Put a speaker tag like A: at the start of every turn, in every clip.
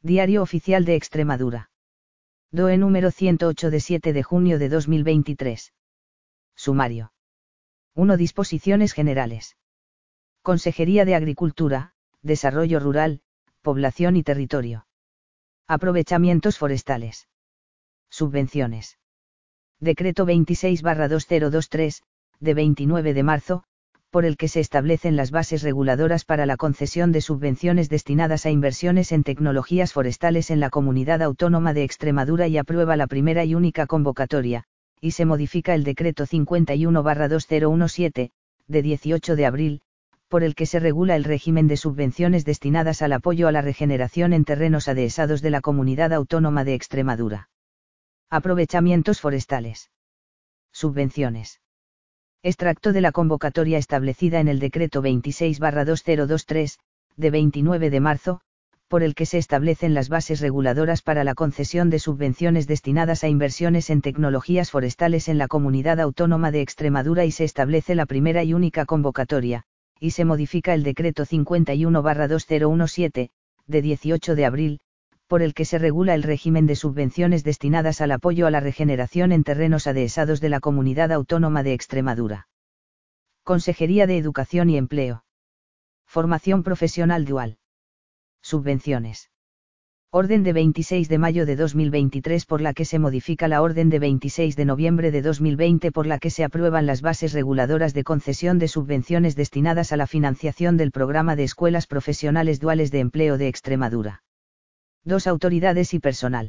A: Diario Oficial de Extremadura. DOE número 108 de 7 de junio de 2023. Sumario. 1. Disposiciones generales. Consejería de Agricultura, Desarrollo Rural, Población y Territorio. Aprovechamientos forestales. Subvenciones. Decreto 26/2023, de 29 de marzo, por el que se establecen las bases reguladoras para la concesión de subvenciones destinadas a inversiones en tecnologías forestales en la Comunidad Autónoma de Extremadura y aprueba la primera y única convocatoria, y se modifica el Decreto 51/2017, de 18 de abril, por el que se regula el régimen de subvenciones destinadas al apoyo a la regeneración en terrenos adhesados de la Comunidad Autónoma de Extremadura. Aprovechamientos forestales. Subvenciones. Extracto de la convocatoria establecida en el Decreto 26/2023, de 29 de marzo, por el que se establecen las bases reguladoras para la concesión de subvenciones destinadas a inversiones en tecnologías forestales en la Comunidad Autónoma de Extremadura y se establece la primera y única convocatoria, y se modifica el Decreto 51/2017, de 18 de abril, por el que se regula el régimen de subvenciones destinadas al apoyo a la regeneración en terrenos adhesados de la Comunidad Autónoma de Extremadura. Consejería de Educación y Empleo. Formación profesional dual. Subvenciones. Orden de 26 de mayo de 2023 por la que se modifica la Orden de 26 de noviembre de 2020 por la que se aprueban las bases reguladoras de concesión de subvenciones destinadas a la financiación del Programa de Escuelas Profesionales Duales de Empleo de Extremadura. 2 autoridades y personal.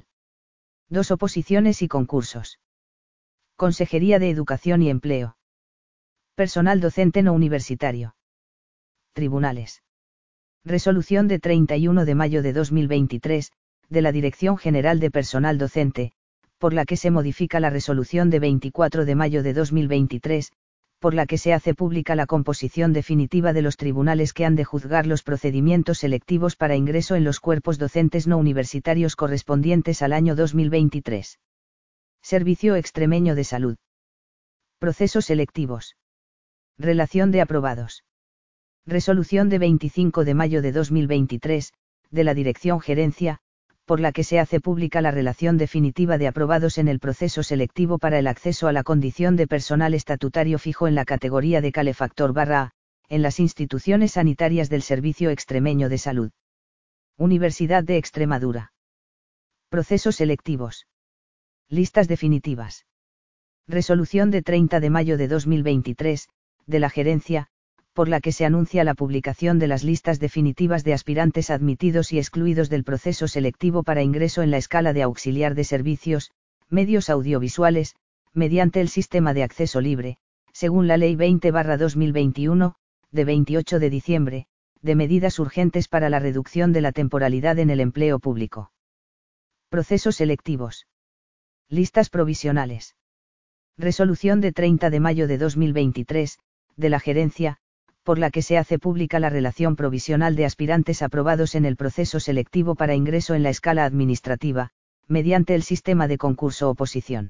A: 2 oposiciones y concursos. Consejería de Educación y Empleo. Personal docente no universitario. Tribunales. Resolución de 31 de mayo de 2023, de la Dirección General de Personal Docente, por la que se modifica la resolución de 24 de mayo de 2023, por la que se hace pública la composición definitiva de los tribunales que han de juzgar los procedimientos selectivos para ingreso en los cuerpos docentes no universitarios correspondientes al año 2023. Servicio Extremeño de Salud. Procesos selectivos. Relación de aprobados. Resolución de 25 de mayo de 2023, de la Dirección Gerencia, por la que se hace pública la relación definitiva de aprobados en el proceso selectivo para el acceso a la condición de personal estatutario fijo en la categoría de calefactor /A, en las instituciones sanitarias del Servicio Extremeño de Salud. Universidad de Extremadura. Procesos selectivos. Listas definitivas. Resolución de 30 de mayo de 2023, de la Gerencia, por la que se anuncia la publicación de las listas definitivas de aspirantes admitidos y excluidos del proceso selectivo para ingreso en la escala de auxiliar de servicios, medios audiovisuales, mediante el sistema de acceso libre, según la Ley 20/2021, de 28 de diciembre, de medidas urgentes para la reducción de la temporalidad en el empleo público. Procesos selectivos. Listas provisionales. Resolución de 30 de mayo de 2023, de la Gerencia, por la que se hace pública la relación provisional de aspirantes aprobados en el proceso selectivo para ingreso en la escala administrativa, mediante el sistema de concurso-oposición.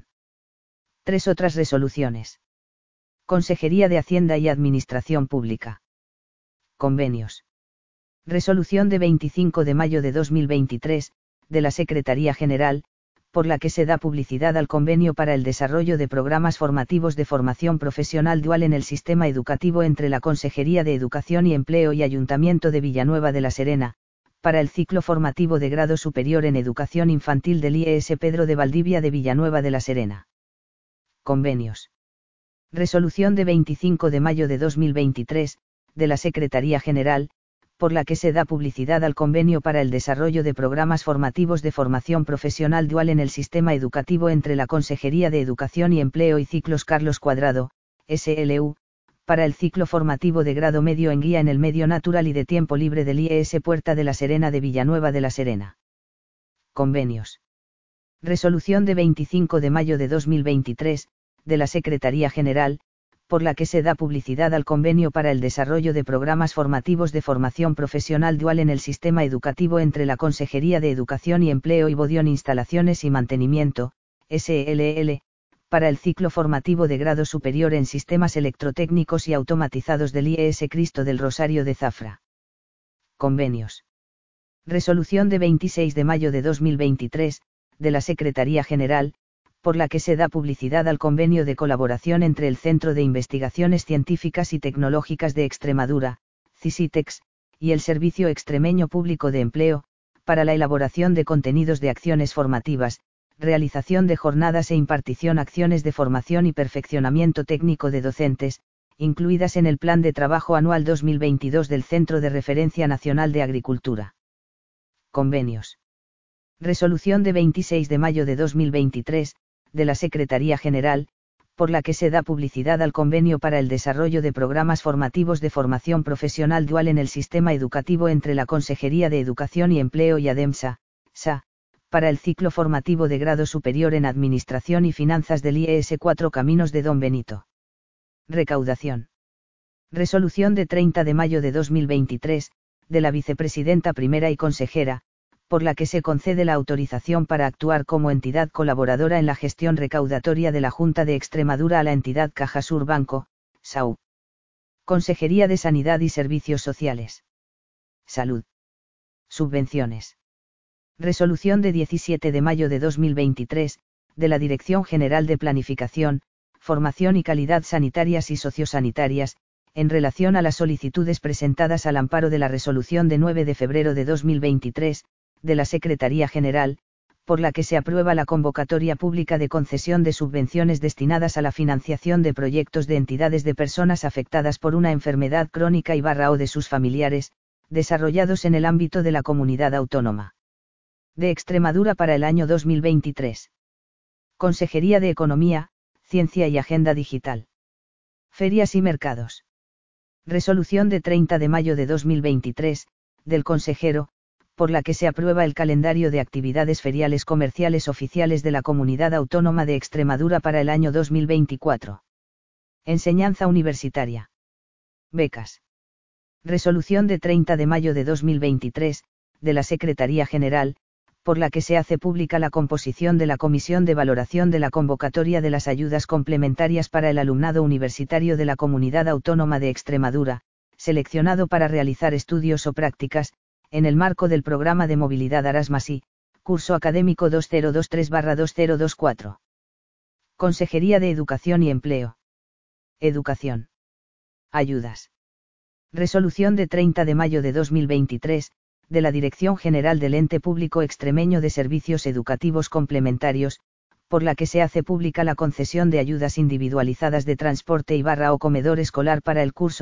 A: 3 otras resoluciones. Consejería de Hacienda y Administración Pública. Convenios. Resolución de 25 de mayo de 2023, de la Secretaría General, por la que se da publicidad al convenio para el desarrollo de programas formativos de formación profesional dual en el sistema educativo entre la Consejería de Educación y Empleo y Ayuntamiento de Villanueva de la Serena, para el ciclo formativo de grado superior en educación infantil del IES Pedro de Valdivia de Villanueva de la Serena. Convenios. Resolución de 25 de mayo de 2023, de la Secretaría General, por la que se da publicidad al convenio para el desarrollo de programas formativos de formación profesional dual en el sistema educativo entre la Consejería de Educación y Empleo y Ciclos Carlos Cuadrado, SLU, para el ciclo formativo de grado medio en guía en el medio natural y de tiempo libre del IES Puerta de la Serena de Villanueva de la Serena. Convenios. Resolución de 25 de mayo de 2023, de la Secretaría General, por la que se da publicidad al convenio para el desarrollo de programas formativos de formación profesional dual en el sistema educativo entre la Consejería de Educación y Empleo y Bodión Instalaciones y Mantenimiento, SLL, para el ciclo formativo de grado superior en sistemas electrotécnicos y automatizados del IES Cristo del Rosario de Zafra. Convenios. Resolución de 26 de mayo de 2023, de la Secretaría General, por la que se da publicidad al convenio de colaboración entre el Centro de Investigaciones Científicas y Tecnológicas de Extremadura, CICITEX, y el Servicio Extremeño Público de Empleo, para la elaboración de contenidos de acciones formativas, realización de jornadas e impartición acciones de formación y perfeccionamiento técnico de docentes, incluidas en el Plan de Trabajo Anual 2022 del Centro de Referencia Nacional de Agricultura. Convenios. Resolución de 26 de mayo de 2023, de la Secretaría General, por la que se da publicidad al convenio para el desarrollo de programas formativos de formación profesional dual en el sistema educativo entre la Consejería de Educación y Empleo y ADEMSA, SA, para el ciclo formativo de grado superior en Administración y Finanzas del IES 4 Caminos de Don Benito. Recaudación. Resolución de 30 de mayo de 2023, de la Vicepresidenta Primera y Consejera, por la que se concede la autorización para actuar como entidad colaboradora en la gestión recaudatoria de la Junta de Extremadura a la entidad Cajasur Banco, SAU. Consejería de Sanidad y Servicios Sociales. Salud. Subvenciones. Resolución de 17 de mayo de 2023, de la Dirección General de Planificación, Formación y Calidad Sanitarias y Sociosanitarias, en relación a las solicitudes presentadas al amparo de la Resolución de 9 de febrero de 2023, de la Secretaría General, por la que se aprueba la convocatoria pública de concesión de subvenciones destinadas a la financiación de proyectos de entidades de personas afectadas por una enfermedad crónica o de sus familiares, desarrollados en el ámbito de la comunidad autónoma de Extremadura para el año 2023. Consejería de Economía, Ciencia y Agenda Digital. Ferias y mercados. Resolución de 30 de mayo de 2023, del consejero, por la que se aprueba el calendario de actividades feriales comerciales oficiales de la Comunidad Autónoma de Extremadura para el año 2024. Enseñanza universitaria. Becas. Resolución de 30 de mayo de 2023, de la Secretaría General, por la que se hace pública la composición de la Comisión de Valoración de la Convocatoria de las Ayudas Complementarias para el Alumnado Universitario de la Comunidad Autónoma de Extremadura, seleccionado para realizar estudios o prácticas, en el marco del Programa de Movilidad Arasmasi, curso académico 2023-2024. Consejería de Educación y Empleo. Educación. Ayudas. Resolución de 30 de mayo de 2023, de la Dirección General del Ente Público Extremeño de Servicios Educativos Complementarios, por la que se hace pública la concesión de ayudas individualizadas de transporte o comedor escolar para el curso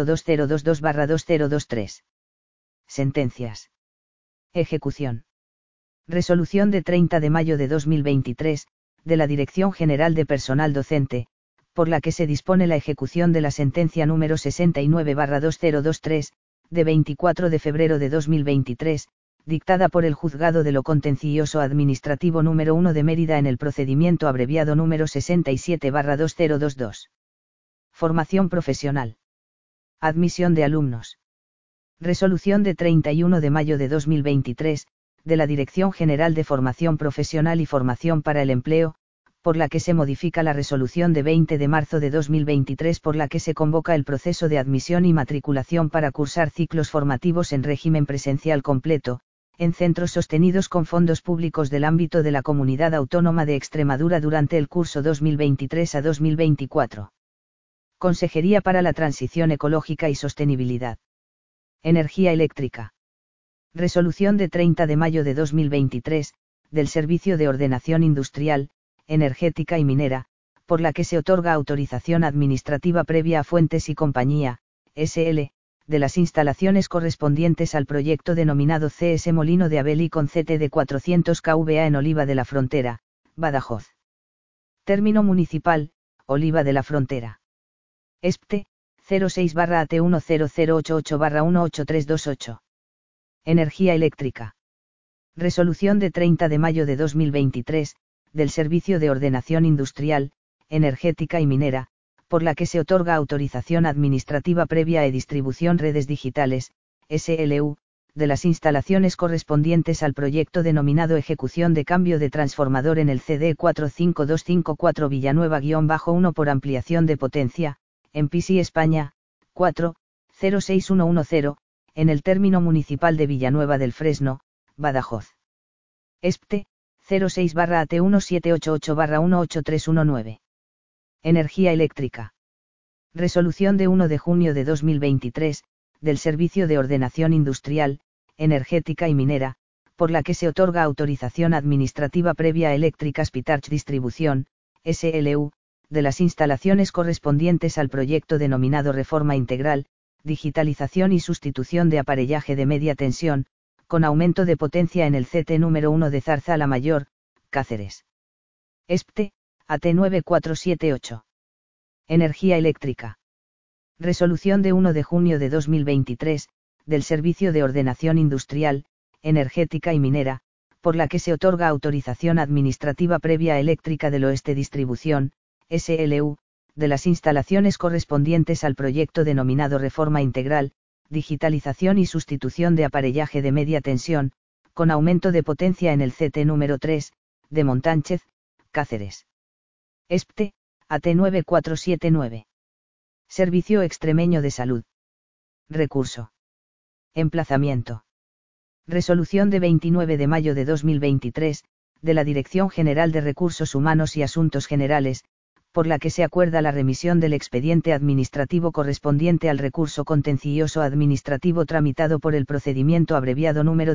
A: 2022-2023. Sentencias. Ejecución. Resolución de 30 de mayo de 2023, de la Dirección General de Personal Docente, por la que se dispone la ejecución de la sentencia número 69-2023, de 24 de febrero de 2023, dictada por el Juzgado de lo Contencioso Administrativo número 1 de Mérida en el procedimiento abreviado número 67-2022. Formación profesional. Admisión de alumnos. Resolución de 31 de mayo de 2023, de la Dirección General de Formación Profesional y Formación para el Empleo, por la que se modifica la resolución de 20 de marzo de 2023 por la que se convoca el proceso de admisión y matriculación para cursar ciclos formativos en régimen presencial completo, en centros sostenidos con fondos públicos del ámbito de la Comunidad Autónoma de Extremadura durante el curso 2023 a 2024. Consejería para la Transición Ecológica y Sostenibilidad. Energía eléctrica. Resolución de 30 de mayo de 2023, del Servicio de Ordenación Industrial, Energética y Minera, por la que se otorga autorización administrativa previa a Fuentes y Compañía, SL, de las instalaciones correspondientes al proyecto denominado CS Molino de Abelí con CT de 400 kVA en Oliva de la Frontera, Badajoz. Término municipal, Oliva de la Frontera. ESPTE, 06-AT10088-18328. Energía eléctrica. Resolución de 30 de mayo de 2023, del Servicio de Ordenación Industrial, Energética y Minera, por la que se otorga autorización administrativa previa a distribución redes digitales, SLU, de las instalaciones correspondientes al proyecto denominado Ejecución de Cambio de Transformador en el CD 45254 Villanueva-1 por ampliación de potencia, en Pisi España, 4, 06110, en el término municipal de Villanueva del Fresno, Badajoz. ESPTE, 06/AT1788/18319. Energía eléctrica. Resolución de 1 de junio de 2023, del Servicio de Ordenación Industrial, Energética y Minera, por la que se otorga autorización administrativa previa a Electric Spitarch Distribución, SLU, de las instalaciones correspondientes al proyecto denominado Reforma Integral, Digitalización y Sustitución de Aparellaje de Media Tensión, con aumento de potencia en el CT número 1 de Zarza Mayor, Cáceres. ESPTE, AT9478. Energía eléctrica. Resolución de 1 de junio de 2023, del Servicio de Ordenación Industrial, Energética y Minera, por la que se otorga autorización administrativa previa a Eléctrica del Oeste Distribución, SLU, de las instalaciones correspondientes al proyecto denominado Reforma Integral, Digitalización y Sustitución de Aparellaje de Media Tensión, con aumento de potencia en el CT número 3, de Montánchez, Cáceres. ESPTE, AT9479. Servicio Extremeño de Salud. Recurso. Emplazamiento. Resolución de 29 de mayo de 2023, de la Dirección General de Recursos Humanos y Asuntos Generales, por la que se acuerda la remisión del expediente administrativo correspondiente al recurso contencioso administrativo tramitado por el procedimiento abreviado número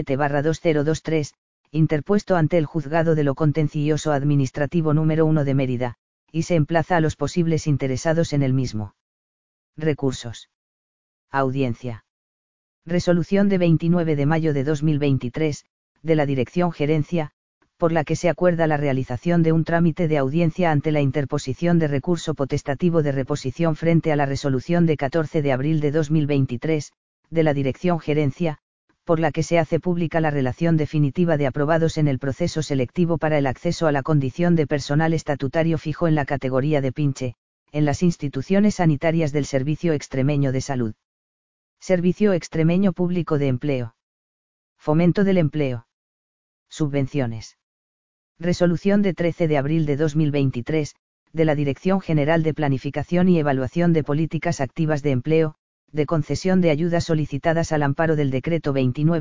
A: 17/2023, interpuesto ante el Juzgado de lo Contencioso Administrativo número 1 de Mérida, y se emplaza a los posibles interesados en el mismo. Recursos. Audiencia. Resolución de 29 de mayo de 2023, de la Dirección Gerencia, por la que se acuerda la realización de un trámite de audiencia ante la interposición de recurso potestativo de reposición frente a la resolución de 14 de abril de 2023, de la Dirección Gerencia, por la que se hace pública la relación definitiva de aprobados en el proceso selectivo para el acceso a la condición de personal estatutario fijo en la categoría de pinche, en las instituciones sanitarias del Servicio Extremeño de Salud. Servicio Extremeño Público de Empleo. Fomento del empleo. Subvenciones. Resolución de 13 de abril de 2023, de la Dirección General de Planificación y Evaluación de Políticas Activas de Empleo, de concesión de ayudas solicitadas al amparo del Decreto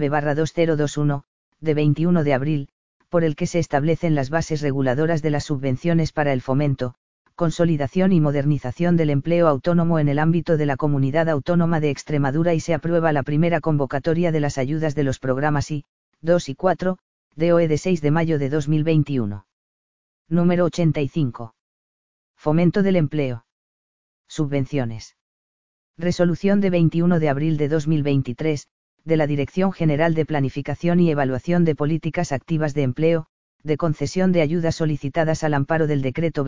A: 29/2021, de 21 de abril, por el que se establecen las bases reguladoras de las subvenciones para el fomento, consolidación y modernización del empleo autónomo en el ámbito de la Comunidad Autónoma de Extremadura y se aprueba la primera convocatoria de las ayudas de los programas I, 2 y 4, DOE de 6 de mayo de 2021. Número 85. Fomento del empleo. Subvenciones. Resolución de 21 de abril de 2023, de la Dirección General de Planificación y Evaluación de Políticas Activas de Empleo, de concesión de ayudas solicitadas al amparo del Decreto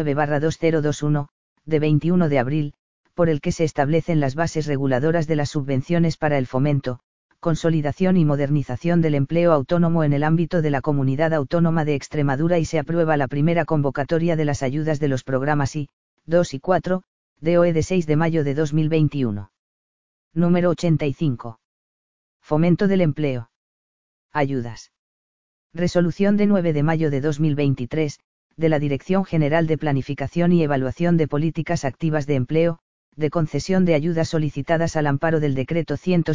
A: 29/2021, de 21 de abril, por el que se establecen las bases reguladoras de las subvenciones para el fomento, consolidación y modernización del empleo autónomo en el ámbito de la Comunidad Autónoma de Extremadura y se aprueba la primera convocatoria de las ayudas de los programas I, 2 y 4, DOE de 6 de mayo de 2021. Número 85. Fomento del empleo. Ayudas. Resolución de 9 de mayo de 2023, de la Dirección General de Planificación y Evaluación de Políticas Activas de Empleo, de concesión de ayudas solicitadas al amparo del Decreto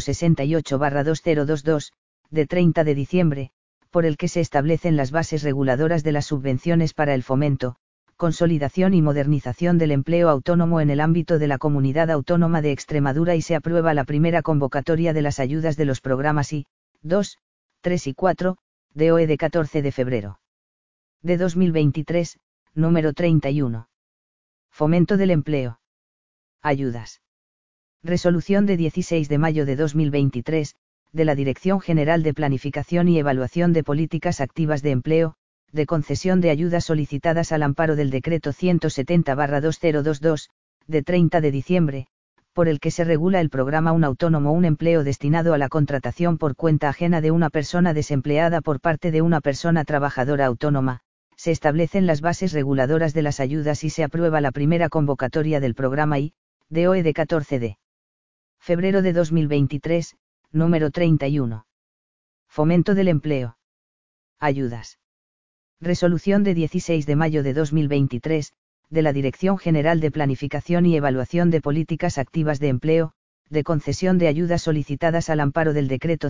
A: 168/2022, de 30 de diciembre, por el que se establecen las bases reguladoras de las subvenciones para el fomento, consolidación y modernización del empleo autónomo en el ámbito de la Comunidad Autónoma de Extremadura y se aprueba la primera convocatoria de las ayudas de los programas I, 2, 3 y 4, DOE de 14 de febrero de 2023, número 31. Fomento del empleo. Ayudas. Resolución de 16 de mayo de 2023, de la Dirección General de Planificación y Evaluación de Políticas Activas de Empleo, de concesión de ayudas solicitadas al amparo del Decreto 170/2022, de 30 de diciembre, por el que se regula el programa Un Autónomo Un Empleo destinado a la contratación por cuenta ajena de una persona desempleada por parte de una persona trabajadora autónoma, se establecen las bases reguladoras de las ayudas y se aprueba la primera convocatoria del programa I, DOE de 14 de febrero de 2023, número 31. Fomento del empleo. Ayudas. Resolución de 16 de mayo de 2023, de la Dirección General de Planificación y Evaluación de Políticas Activas de Empleo, de concesión de ayudas solicitadas al amparo del Decreto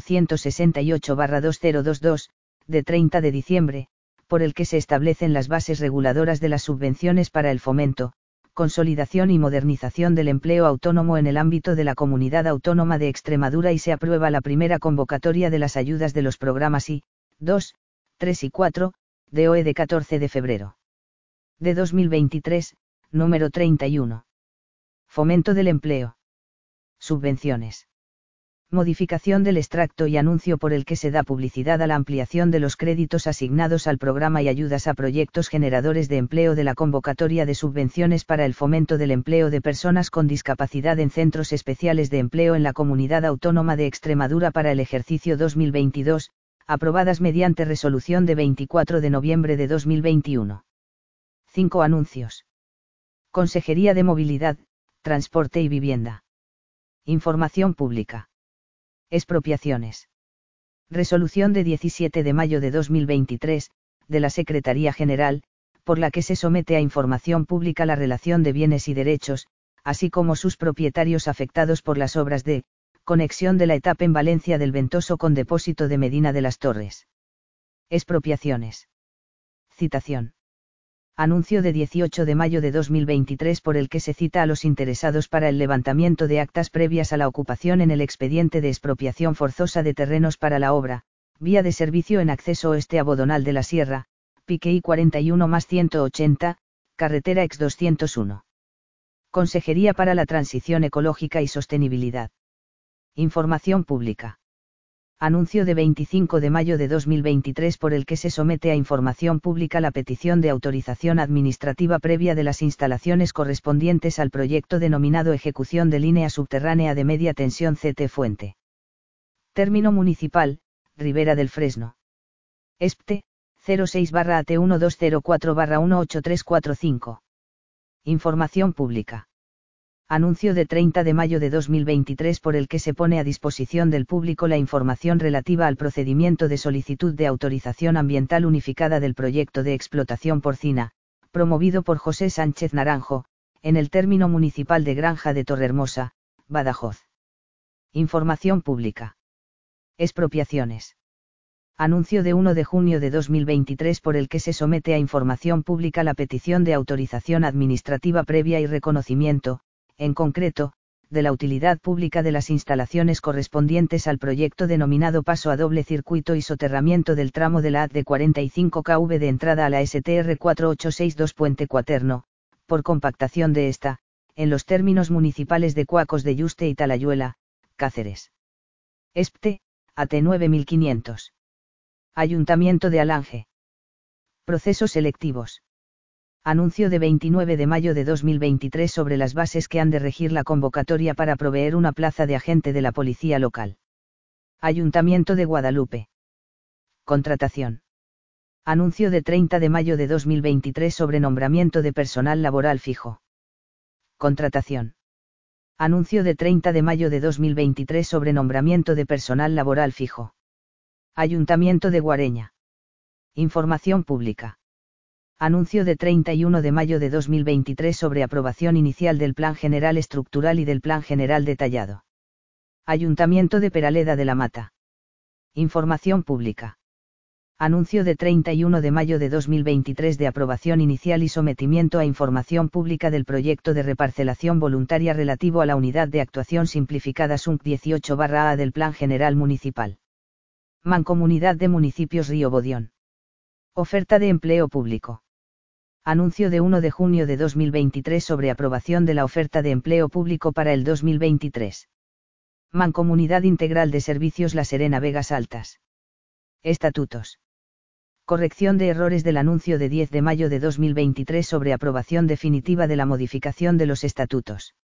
A: 168/2022, de 30 de diciembre, por el que se establecen las bases reguladoras de las subvenciones para el fomento, consolidación y modernización del empleo autónomo en el ámbito de la Comunidad Autónoma de Extremadura y se aprueba la primera convocatoria de las ayudas de los programas I, 2, 3 y 4, de OE de 14 de febrero de 2023, número 31. Fomento del empleo. Subvenciones. Modificación del extracto y anuncio por el que se da publicidad a la ampliación de los créditos asignados al programa y ayudas a proyectos generadores de empleo de la convocatoria de subvenciones para el fomento del empleo de personas con discapacidad en centros especiales de empleo en la Comunidad Autónoma de Extremadura para el ejercicio 2022, aprobadas mediante resolución de 24 de noviembre de 2021. 5 anuncios. Consejería de Movilidad, Transporte y Vivienda. Información pública. Expropiaciones. Resolución de 17 de mayo de 2023, de la Secretaría General, por la que se somete a información pública la relación de bienes y derechos, así como sus propietarios afectados por las obras de conexión de la etapa en Valencia del Ventoso con depósito de Medina de las Torres. Expropiaciones. Citación. Anuncio de 18 de mayo de 2023 por el que se cita a los interesados para el levantamiento de actas previas a la ocupación en el expediente de expropiación forzosa de terrenos para la obra, vía de servicio en acceso oeste a Bodonal de la Sierra, Pique I 41+180, carretera ex 201. Consejería para la Transición Ecológica y Sostenibilidad. Información pública. Anuncio de 25 de mayo de 2023 por el que se somete a información pública la petición de autorización administrativa previa de las instalaciones correspondientes al proyecto denominado Ejecución de Línea Subterránea de Media Tensión CT Fuente. Término municipal, Ribera del Fresno. ESPTE, 06/AT1204/18345. Información pública. Anuncio de 30 de mayo de 2023 por el que se pone a disposición del público la información relativa al procedimiento de solicitud de autorización ambiental unificada del proyecto de explotación porcina, promovido por José Sánchez Naranjo, en el término municipal de Granja de Torrehermosa, Badajoz. Información pública. Expropiaciones. Anuncio de 1 de junio de 2023 por el que se somete a información pública la petición de autorización administrativa previa y reconocimiento, en concreto, de la utilidad pública de las instalaciones correspondientes al proyecto denominado Paso a Doble Circuito y Soterramiento del tramo de la AD de 45 kV de entrada a la STR 4862 Puente Cuaterno, por compactación de esta, en los términos municipales de Cuacos de Yuste y Talayuela, Cáceres. ESPTE, AT 9500. Ayuntamiento de Alange. Procesos selectivos. Anuncio de 29 de mayo de 2023 sobre las bases que han de regir la convocatoria para proveer una plaza de agente de la policía local. Ayuntamiento de Guadalupe. Contratación. Anuncio de 30 de mayo de 2023 sobre nombramiento de personal laboral fijo. Contratación. Anuncio de 30 de mayo de 2023 sobre nombramiento de personal laboral fijo. Ayuntamiento de Guareña. Información pública. Anuncio de 31 de mayo de 2023 sobre aprobación inicial del Plan General Estructural y del Plan General Detallado. Ayuntamiento de Peraleda de la Mata. Información pública. Anuncio de 31 de mayo de 2023 de aprobación inicial y sometimiento a información pública del proyecto de reparcelación voluntaria relativo a la Unidad de Actuación Simplificada SUNC 18/A del Plan General Municipal. Mancomunidad de Municipios Río Bodión. Oferta de empleo público. Anuncio de 1 de junio de 2023 sobre aprobación de la oferta de empleo público para el 2023. Mancomunidad Integral de Servicios La Serena Vegas Altas. Estatutos. Corrección de errores del anuncio de 10 de mayo de 2023 sobre aprobación definitiva de la modificación de los estatutos.